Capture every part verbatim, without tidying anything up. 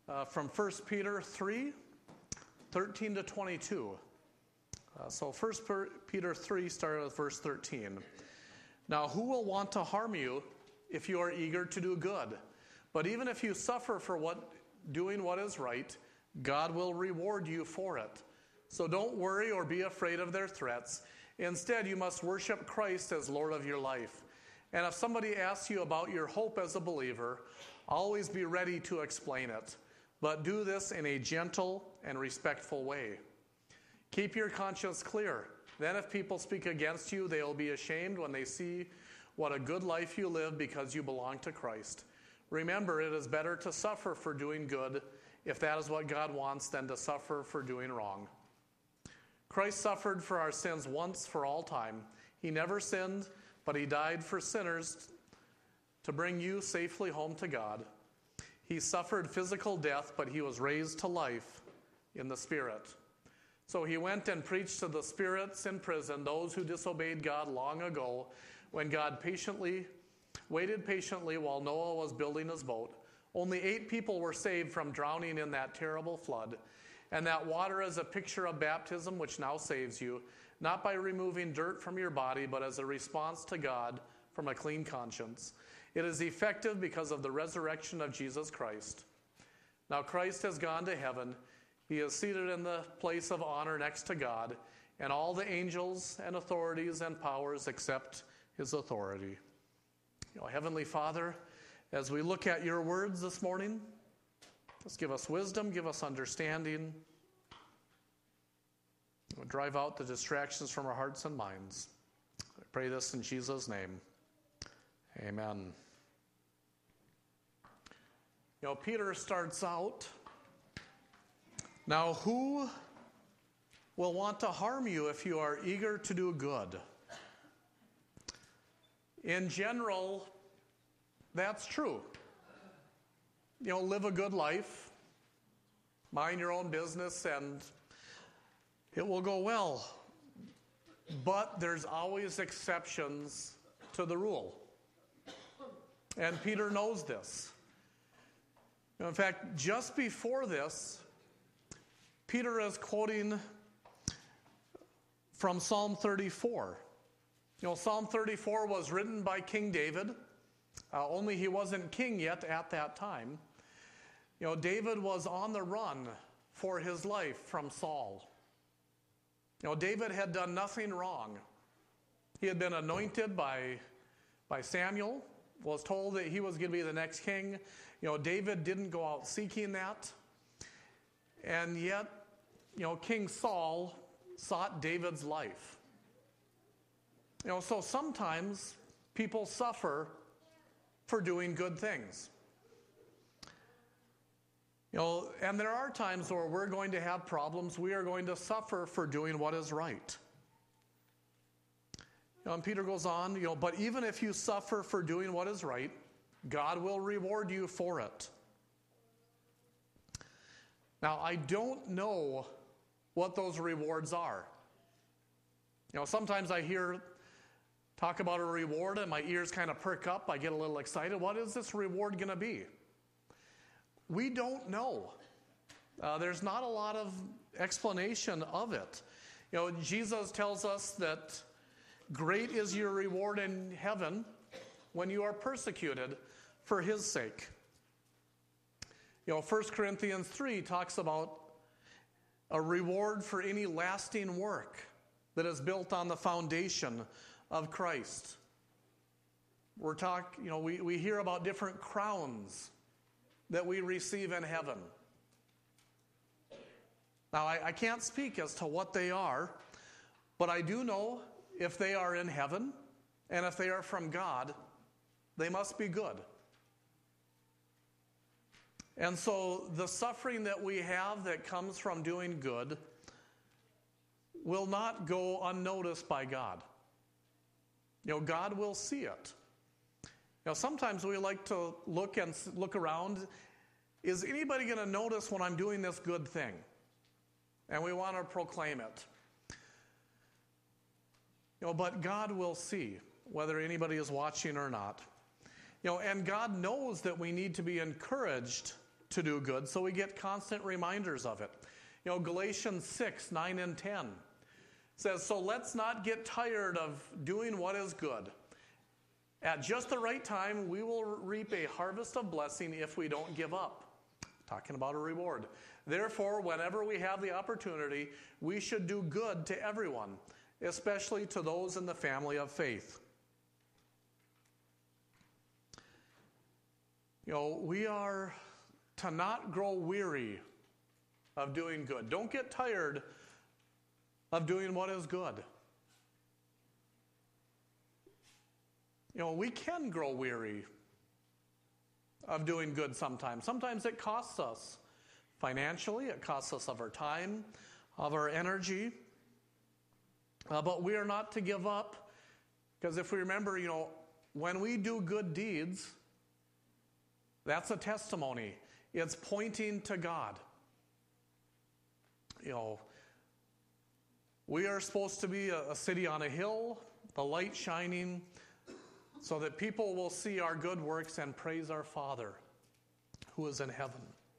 uh, from First Peter three, thirteen to twenty-two. Uh, so First Peter three, starting with verse thirteen. Now, who will want to harm you if you are eager to do good? But even if you suffer for what doing what is right, God will reward you for it. So don't worry or be afraid of their threats. Instead, you must worship Christ as Lord of your life. And if somebody asks you about your hope as a believer, always be ready to explain it. But do this in a gentle and respectful way. Keep your conscience clear. Then if people speak against you, they will be ashamed when they see what a good life you live because you belong to Christ. Remember, it is better to suffer for doing good, if that is what God wants, than to suffer for doing wrong. Christ suffered for our sins once for all time. He never sinned, but he died for sinners to bring you safely home to God. He suffered physical death, but he was raised to life in the Spirit. So he went and preached to the spirits in prison, those who disobeyed God long ago, when God patiently waited patiently while Noah was building his boat. Only eight people were saved from drowning in that terrible flood. And that water is a picture of baptism, which now saves you, not by removing dirt from your body, but as a response to God from a clean conscience. It is effective because of the resurrection of Jesus Christ. Now Christ has gone to heaven. He is seated in the place of honor next to God, and all the angels and authorities and powers accept his authority. You know, Heavenly Father, as we look at your words this morning, just give us wisdom, give us understanding. We'll drive out the distractions from our hearts and minds. I pray this in Jesus' name. Amen. You know, Peter starts out, now who will want to harm you if you are eager to do good? In general, that's true. You know, live a good life, mind your own business, and it will go well. But there's always exceptions to the rule. And Peter knows this. In fact, just before this, Peter is quoting from Psalm thirty-four. You know, Psalm thirty-four was written by King David, uh, only he wasn't king yet at that time. You know, David was on the run for his life from Saul. You know, David had done nothing wrong. He had been anointed by, by Samuel, was told that he was going to be the next king. You know, David didn't go out seeking that. And yet, you know, King Saul sought David's life. You know, so sometimes people suffer for doing good things. You know, and there are times where we're going to have problems. We are going to suffer for doing what is right. You know, and Peter goes on, you know, but even if you suffer for doing what is right, God will reward you for it. Now, I don't know what those rewards are. You know, sometimes I hear talk about a reward and my ears kind of perk up. I get a little excited. What is this reward going to be? We don't know. Uh, there's not a lot of explanation of it. You know, Jesus tells us that great is your reward in heaven when you are persecuted for his sake. You know, First Corinthians three talks about a reward for any lasting work that is built on the foundation of Christ. We're talk, you know, we, we hear about different crowns that we receive in heaven. Now, I, I can't speak as to what they are, but I do know if they are in heaven and if they are from God, they must be good. And so the suffering that we have that comes from doing good will not go unnoticed by God. You know, God will see it. You know, sometimes we like to look and look around. Is anybody going to notice when I'm doing this good thing? And we want to proclaim it. You know, but God will see whether anybody is watching or not. You know, and God knows that we need to be encouraged to do good, so we get constant reminders of it. You know, Galatians six, nine, and ten says, so let's not get tired of doing what is good. At just the right time, we will reap a harvest of blessing if we don't give up. Talking about a reward. Therefore, whenever we have the opportunity, we should do good to everyone, especially to those in the family of faith. You know, we are to not grow weary of doing good. Don't get tired of doing what is good. You know, we can grow weary of doing good sometimes. Sometimes it costs us financially, it costs us of our time, of our energy. Uh, but we are not to give up, because if we remember, you know, when we do good deeds, that's a testimony. It's pointing to God. You know, we are supposed to be a, a city on a hill, the light shining, so that people will see our good works and praise our Father who is in heaven.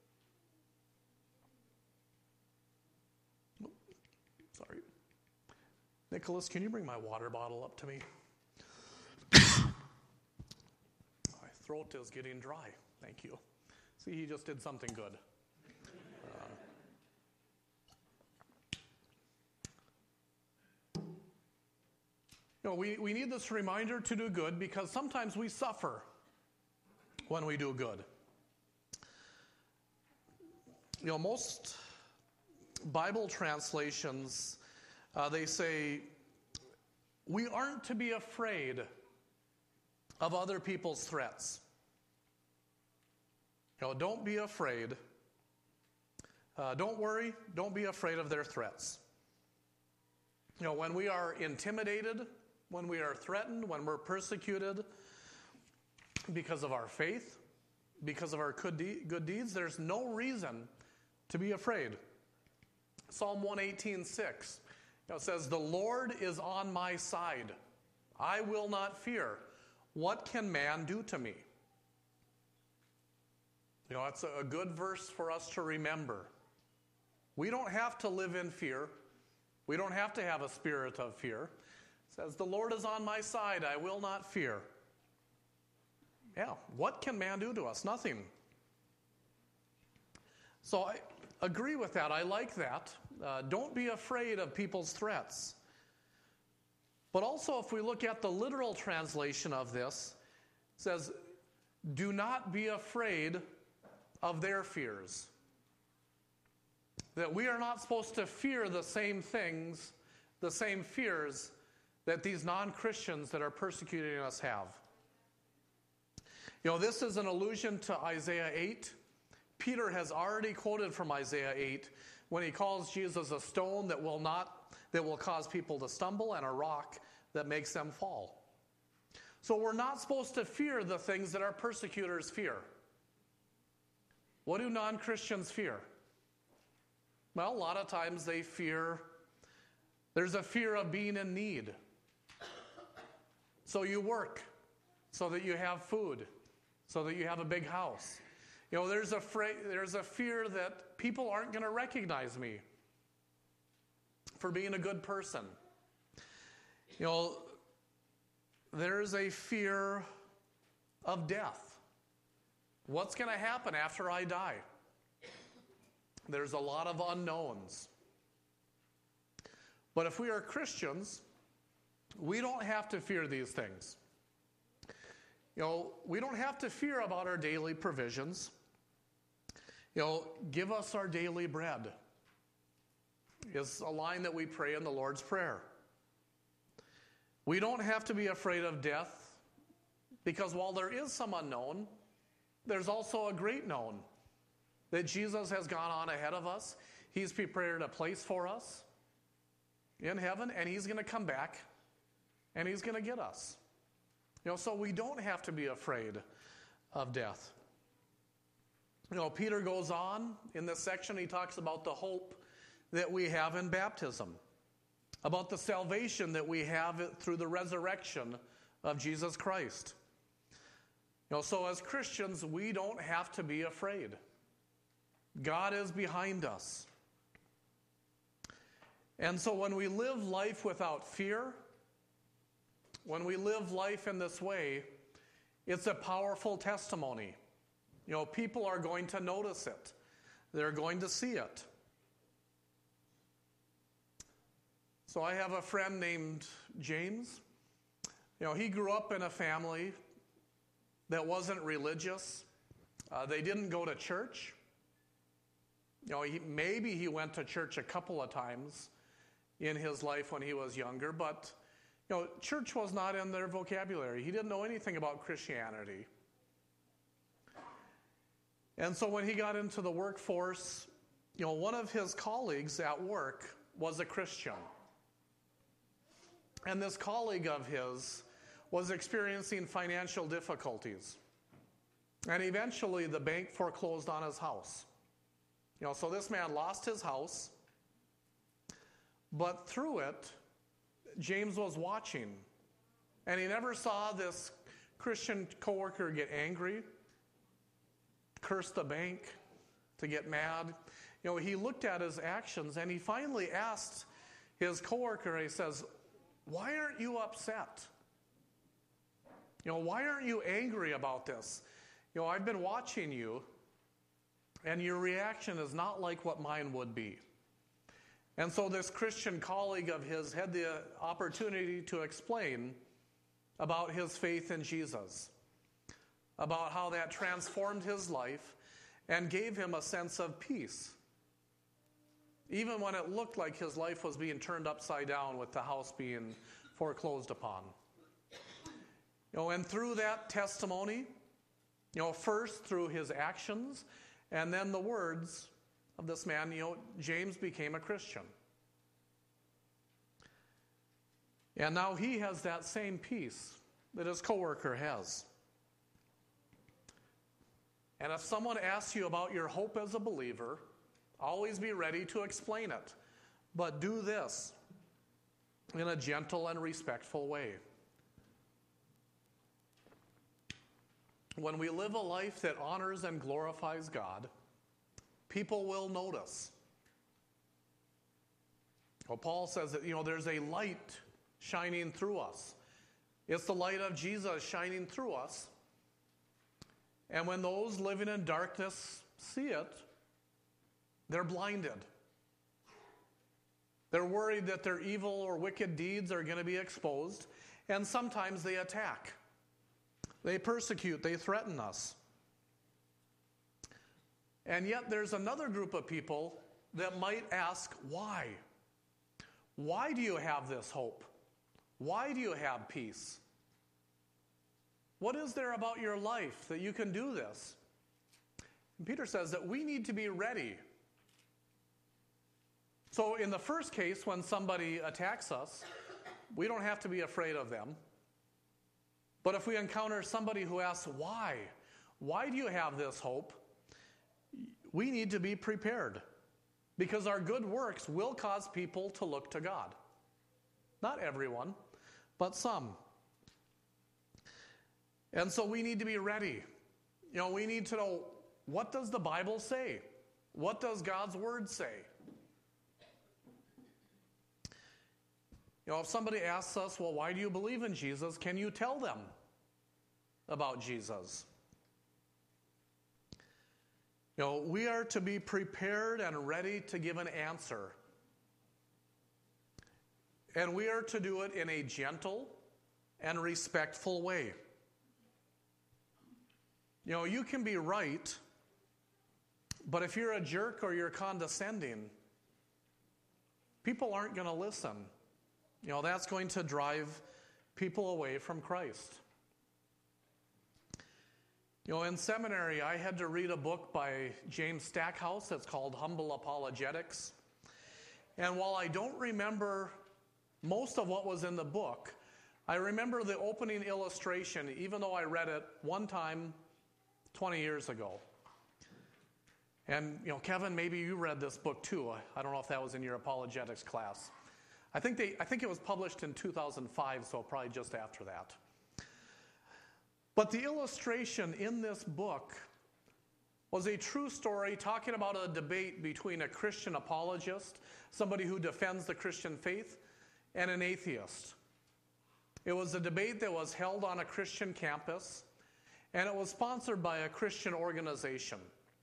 Sorry. Nicholas, can you bring my water bottle up to me? My throat is getting dry. Thank you. See, he just did something good. Uh, you know, we, we need this reminder to do good because sometimes we suffer when we do good. You know, most Bible translations, uh, they say, we aren't to be afraid of other people's threats. You know, don't be afraid. Uh, don't worry. Don't be afraid of their threats. You know, when we are intimidated, when we are threatened, when we're persecuted because of our faith, because of our good, de- good deeds, there's no reason to be afraid. Psalm one eighteen, six, you know, says, the Lord is on my side. I will not fear. What can man do to me? You know, it's a good verse for us to remember. We don't have to live in fear. We don't have to have a spirit of fear. It says, the Lord is on my side. I will not fear. Yeah, what can man do to us? Nothing. So I agree with that. I like that. Uh, don't be afraid of people's threats. But also, if we look at the literal translation of this, it says, do not be afraid of their fears. That we are not supposed to fear the same things, the same fears that these non-Christians that are persecuting us have. You know, this is an allusion to Isaiah eight. Peter has already quoted from Isaiah eight when he calls Jesus a stone that will not, that will cause people to stumble and a rock that makes them fall. So we're not supposed to fear the things that our persecutors fear. What do non-Christians fear? Well, a lot of times they fear, there's a fear of being in need. So you work so that you have food, so that you have a big house. You know, there's a, fra- there's a fear that people aren't going to recognize me for being a good person. You know, there's a fear of death. What's going to happen after I die? There's a lot of unknowns. But if we are Christians, we don't have to fear these things. You know, we don't have to fear about our daily provisions. You know, give us our daily bread is a line that we pray in the Lord's Prayer. We don't have to be afraid of death because while there is some unknown, there's also a great known that Jesus has gone on ahead of us. He's prepared a place for us in heaven, and he's going to come back, and he's going to get us. You know, so we don't have to be afraid of death. You know, Peter goes on in this section, he talks about the hope that we have in baptism, about the salvation that we have through the resurrection of Jesus Christ. You know, so as Christians, we don't have to be afraid. God is behind us. And so when we live life without fear, when we live life in this way, it's a powerful testimony. You know, people are going to notice it. They're going to see it. So I have a friend named James. You know, he grew up in a family that wasn't religious. Uh, they didn't go to church. You know, he, maybe he went to church a couple of times in his life when he was younger, but, you know, church was not in their vocabulary. He didn't know anything about Christianity. And so when he got into the workforce, you know, one of his colleagues at work was a Christian. And this colleague of his was experiencing financial difficulties. And eventually the bank foreclosed on his house. You know, so this man lost his house, but through it, James was watching. And he never saw this Christian coworker get angry, curse the bank, to get mad. You know, he looked at his actions and he finally asked his coworker, he says, "Why aren't you upset? You know, why aren't you angry about this? You know, I've been watching you, and your reaction is not like what mine would be." And so this Christian colleague of his had the opportunity to explain about his faith in Jesus, about how that transformed his life and gave him a sense of peace, even when it looked like his life was being turned upside down with the house being foreclosed upon. You know, and through that testimony, you know, first through his actions and then the words of this man, you know, James became a Christian. And now he has that same peace that his coworker has. And if someone asks you about your hope as a believer, always be ready to explain it. But do this in a gentle and respectful way. When we live a life that honors and glorifies God, people will notice. Well, Paul says that, you know, there's a light shining through us. It's the light of Jesus shining through us. And when those living in darkness see it, they're blinded. They're worried that their evil or wicked deeds are going to be exposed, and sometimes they attack. They persecute, they threaten us. And yet there's another group of people that might ask, why? Why do you have this hope? Why do you have peace? What is there about your life that you can do this? And Peter says that we need to be ready. So in the first case, when somebody attacks us, we don't have to be afraid of them. But if we encounter somebody who asks, why? Why do you have this hope? We need to be prepared, because our good works will cause people to look to God. Not everyone, but some. And so we need to be ready. You know, we need to know, what does the Bible say? What does God's Word say? You know, if somebody asks us, well, why do you believe in Jesus? Can you tell them about Jesus? You know, we are to be prepared and ready to give an answer. And we are to do it in a gentle and respectful way. You know, you can be right, but if you're a jerk or you're condescending, people aren't going to listen. You know, that's going to drive people away from Christ. You know, in seminary, I had to read a book by James Stackhouse. It's called Humble Apologetics. And while I don't remember most of what was in the book, I remember the opening illustration, even though I read it one time twenty years ago. And, you know, Kevin, maybe you read this book too. I don't know if that was in your apologetics class. I think they, I think it was published in two thousand five, so probably just after that. But the illustration in this book was a true story talking about a debate between a Christian apologist, somebody who defends the Christian faith, and an atheist. It was a debate that was held on a Christian campus, and it was sponsored by a Christian organization.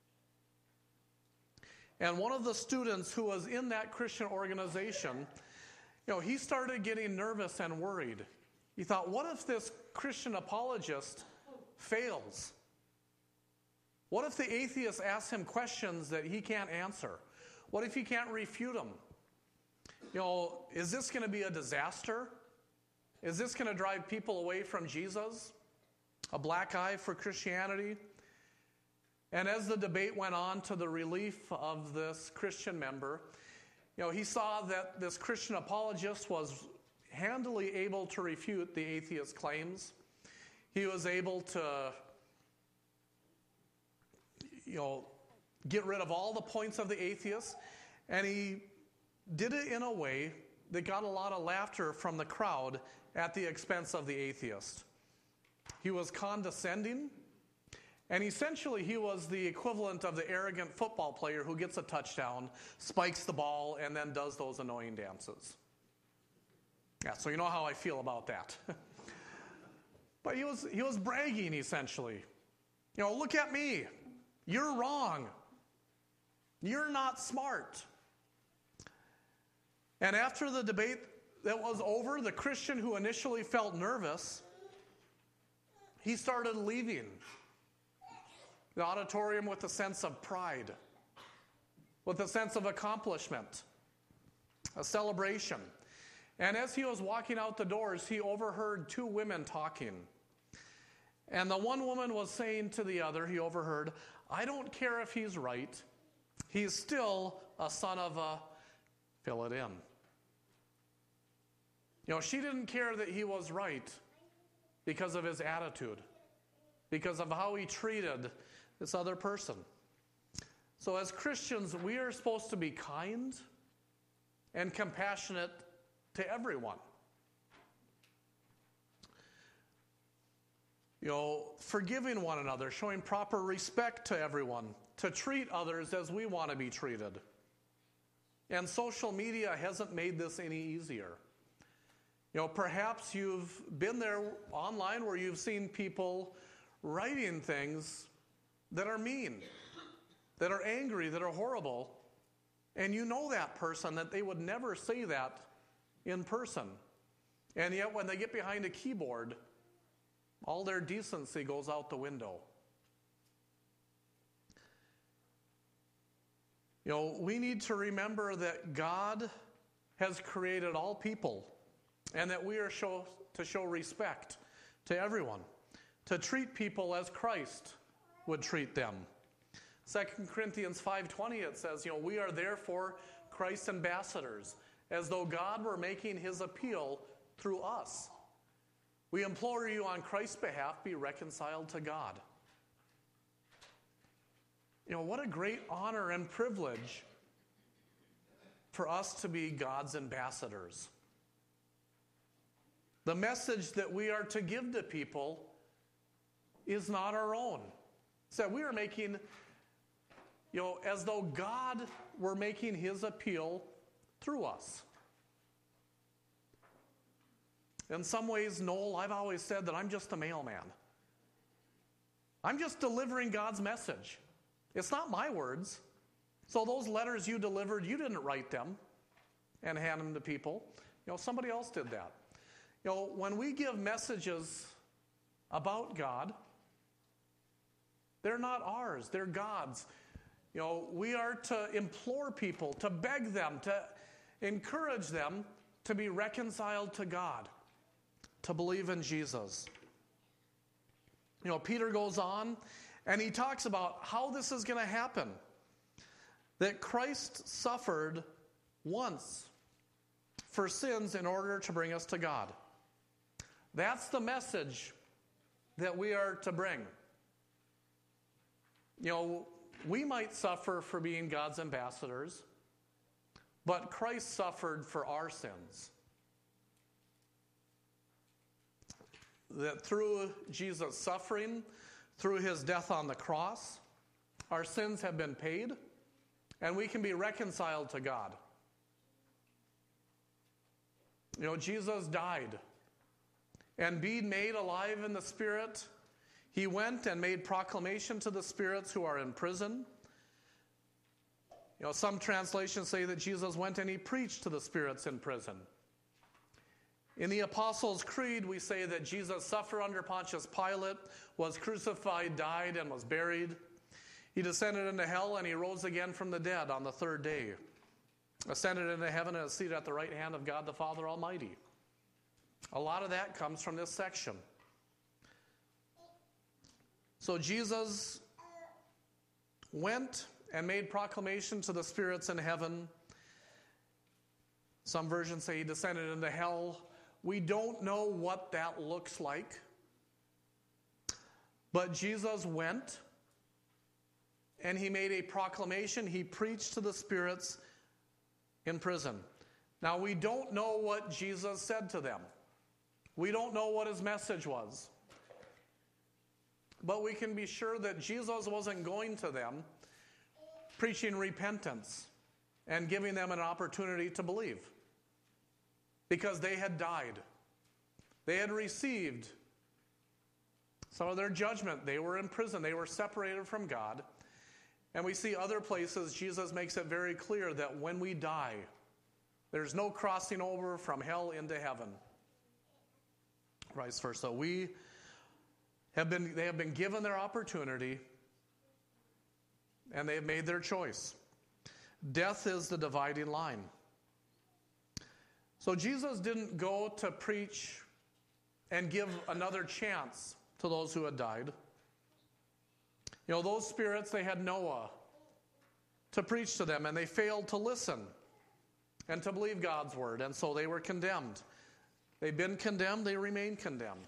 And one of the students who was in that Christian organization, you know, he started getting nervous and worried. He thought, what if this Christian apologist fails? What if the atheist asks him questions that he can't answer? What if he can't refute them? You know, is this going to be a disaster? Is this going to drive people away from Jesus? A black eye for Christianity? And as the debate went on, to the relief of this Christian member, you know, he saw that this Christian apologist was handily able to refute the atheist's claims. He was able to, you know, get rid of all the points of the atheist, and he did it in a way that got a lot of laughter from the crowd at the expense of the atheist. He was condescending, and essentially he was the equivalent of the arrogant football player who gets a touchdown, spikes the ball, and then does those annoying dances. Yeah, so you know how I feel about that. But he was, he was bragging, essentially. You know, look at me. You're wrong. You're not smart. And after the debate that was over, the Christian who initially felt nervous, he started leaving the auditorium with a sense of pride, with a sense of accomplishment, a celebration. And as he was walking out the doors, he overheard two women talking. And the one woman was saying to the other, he overheard, I don't care if he's right. He's still a son of a, fill it in. You know, she didn't care that he was right because of his attitude, because of how he treated this other person. So as Christians, we are supposed to be kind and compassionate to everyone. You know, forgiving one another, showing proper respect to everyone, to treat others as we want to be treated. And social media hasn't made this any easier. You know, perhaps you've been there online where you've seen people writing things that are mean, that are angry, that are horrible, and you know that person, that they would never say that in person. And yet when they get behind a keyboard, all their decency goes out the window. You know, we need to remember that God has created all people, and that we are show, to show respect to everyone, to treat people as Christ would treat them. Second Corinthians five twenty, it says, you know, we are therefore Christ's ambassadors, as though God were making his appeal through us. We implore you on Christ's behalf, be reconciled to God. You know, what a great honor and privilege for us to be God's ambassadors. The message that we are to give to people is not our own. So we are making, you know, as though God were making his appeal through us. In some ways, Noel, I've always said that I'm just a mailman. I'm just delivering God's message. It's not my words. So those letters you delivered, you didn't write them and hand them to people. You know, somebody else did that. You know, when we give messages about God, they're not ours, they're God's. You know, we are to implore people, to beg them, to encourage them to be reconciled to God, to believe in Jesus. You know, Peter goes on and he talks about how this is going to happen. That Christ suffered once for sins in order to bring us to God. That's the message that we are to bring. You know, we might suffer for being God's ambassadors, but Christ suffered for our sins. That through Jesus' suffering, through his death on the cross, our sins have been paid, and we can be reconciled to God. You know, Jesus died, and being made alive in the Spirit, he went and made proclamation to the spirits who are in prison. You know, some translations say that Jesus went and he preached to the spirits in prison. In the Apostles' Creed, we say that Jesus suffered under Pontius Pilate, was crucified, died, and was buried. He descended into hell, and he rose again from the dead on the third day, ascended into heaven, and is seated at the right hand of God the Father Almighty. A lot of that comes from this section. So Jesus went and made proclamation to the spirits in heaven. Some versions say he descended into hell. We don't know what that looks like. But Jesus went and he made a proclamation. He preached to the spirits in prison. Now, we don't know what Jesus said to them. We don't know what his message was. But we can be sure that Jesus wasn't going to them preaching repentance and giving them an opportunity to believe. Because they had died. They had received some of their judgment. They were in prison. They were separated from God. And we see other places Jesus makes it very clear that when we die, there's no crossing over from hell into heaven. Vice versa. We have been, they have been given their opportunity, and they have made their choice. Death is the dividing line. So Jesus didn't go to preach and give another chance to those who had died. You know, those spirits, they had Noah to preach to them, and they failed to listen and to believe God's word, and so they were condemned. They've been condemned, they remain condemned.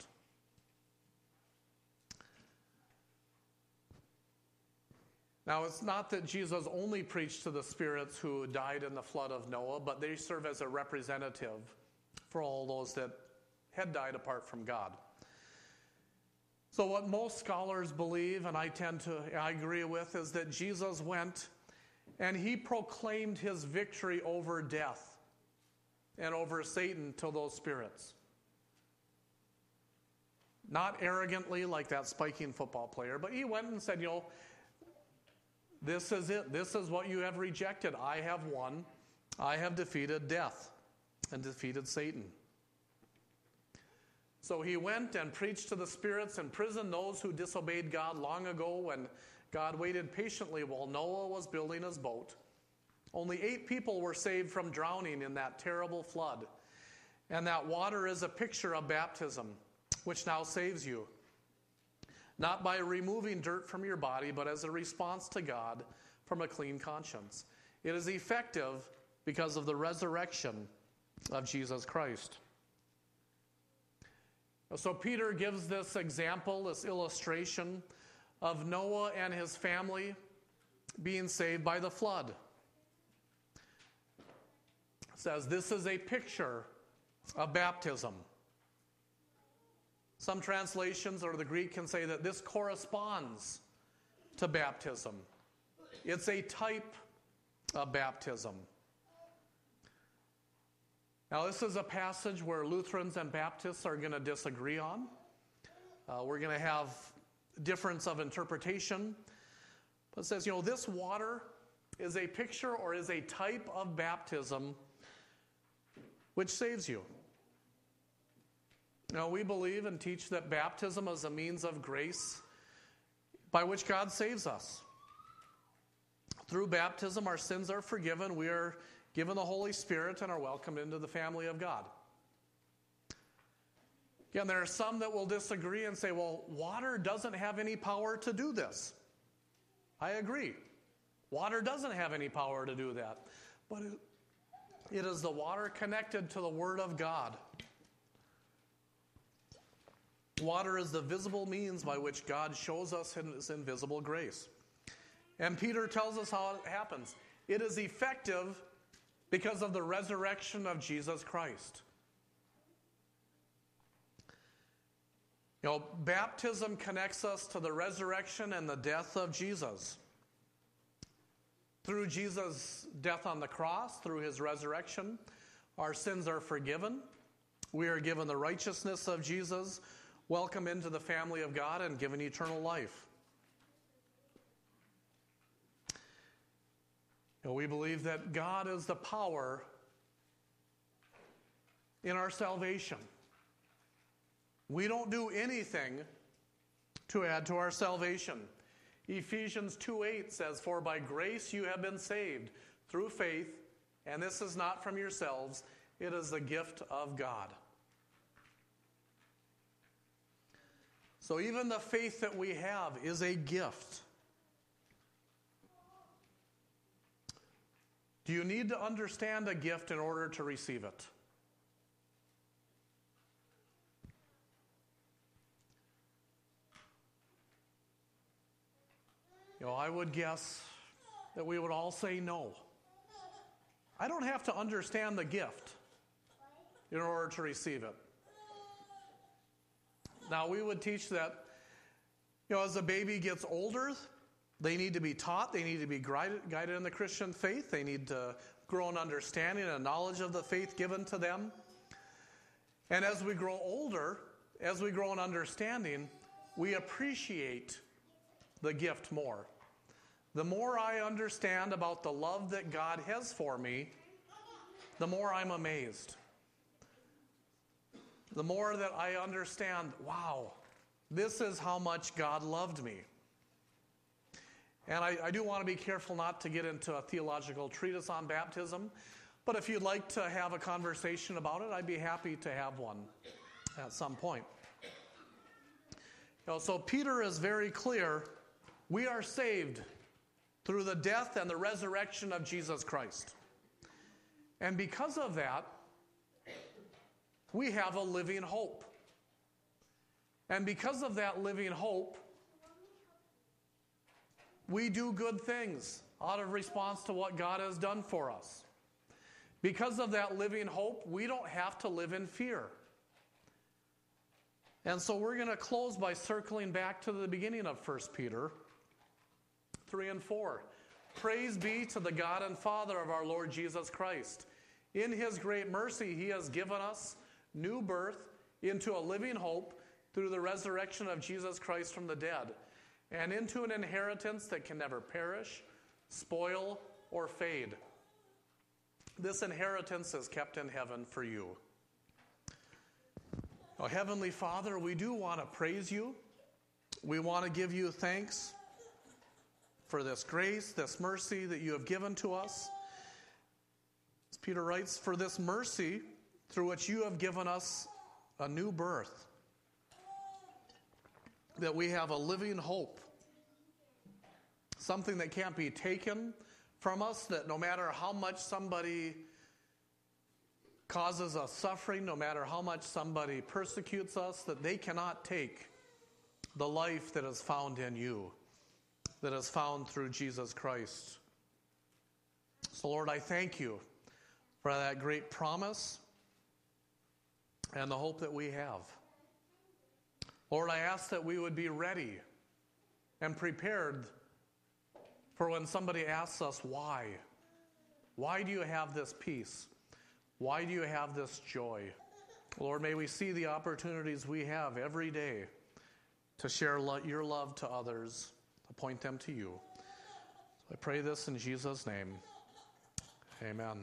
Now, it's not that Jesus only preached to the spirits who died in the flood of Noah, but they serve as a representative for all those that had died apart from God. So what most scholars believe, and I tend to I agree with, is that Jesus went and he proclaimed his victory over death and over Satan to those spirits. Not arrogantly like that spiking football player, but he went and said, you know, this is it. This is what you have rejected. I have won. I have defeated death and defeated Satan. So he went and preached to the spirits in prison, those who disobeyed God long ago when God waited patiently while Noah was building his boat. Only eight people were saved from drowning in that terrible flood. And that water is a picture of baptism, which now saves you. Not by removing dirt from your body, but as a response to God from a clean conscience. It is effective because of the resurrection of Jesus Christ. So Peter gives this example, this illustration of Noah and his family being saved by the flood. It says this is a picture of baptism. Some translations, or the Greek, can say that this corresponds to baptism. It's a type of baptism. Now, this is a passage where Lutherans and Baptists are going to disagree on. Uh, we're going to have difference of interpretation. But it says, you know, this water is a picture or is a type of baptism which saves you. Now, we believe and teach that baptism is a means of grace by which God saves us. Through baptism, our sins are forgiven. We are given the Holy Spirit and are welcomed into the family of God. Again, there are some that will disagree and say, well, water doesn't have any power to do this. I agree. Water doesn't have any power to do that. But it, it is the water connected to the Word of God. Water is the visible means by which God shows us his invisible grace. And Peter tells us how it happens. It is effective because of the resurrection of Jesus Christ. You know, baptism connects us to the resurrection and the death of Jesus. Through Jesus' death on the cross, through his resurrection, our sins are forgiven. We are given the righteousness of Jesus, welcome into the family of God, and given eternal life. And we believe that God is the power in our salvation. We don't do anything to add to our salvation. Ephesians two eight says, "For by grace you have been saved through faith, and this is not from yourselves, it is the gift of God." So even the faith that we have is a gift. Do you need to understand a gift in order to receive it? You know, I would guess that we would all say no. I don't have to understand the gift in order to receive it. Now, we would teach that, you know, as a baby gets older, they need to be taught, they need to be guided, guided in the Christian faith, they need to grow in understanding and knowledge of the faith given to them. And as we grow older, as we grow in understanding, we appreciate the gift more. The more I understand about the love that God has for me, the more I'm amazed. The more that I understand, wow, this is how much God loved me. And I, I do want to be careful not to get into a theological treatise on baptism, but if you'd like to have a conversation about it, I'd be happy to have one at some point. You know, so Peter is very clear. We are saved through the death and the resurrection of Jesus Christ. And because of that, we have a living hope. And because of that living hope, we do good things out of response to what God has done for us. Because of that living hope, we don't have to live in fear. And so we're going to close by circling back to the beginning of First Peter three and four. Praise be to the God and Father of our Lord Jesus Christ. In his great mercy, he has given us new birth into a living hope through the resurrection of Jesus Christ from the dead, and into an inheritance that can never perish, spoil, or fade. This inheritance is kept in heaven for you. Oh, Heavenly Father, we do want to praise you. We want to give you thanks for this grace, this mercy that you have given to us. As Peter writes, for this mercy through which you have given us a new birth, that we have a living hope, something that can't be taken from us, that no matter how much somebody causes us suffering, no matter how much somebody persecutes us, that they cannot take the life that is found in you, that is found through Jesus Christ. So, Lord, I thank you for that great promise and the hope that we have. Lord, I ask that we would be ready and prepared for when somebody asks us why. Why do you have this peace? Why do you have this joy? Lord, may we see the opportunities we have every day to share lo- your love to others, to point them to you. So I pray this in Jesus' name. Amen.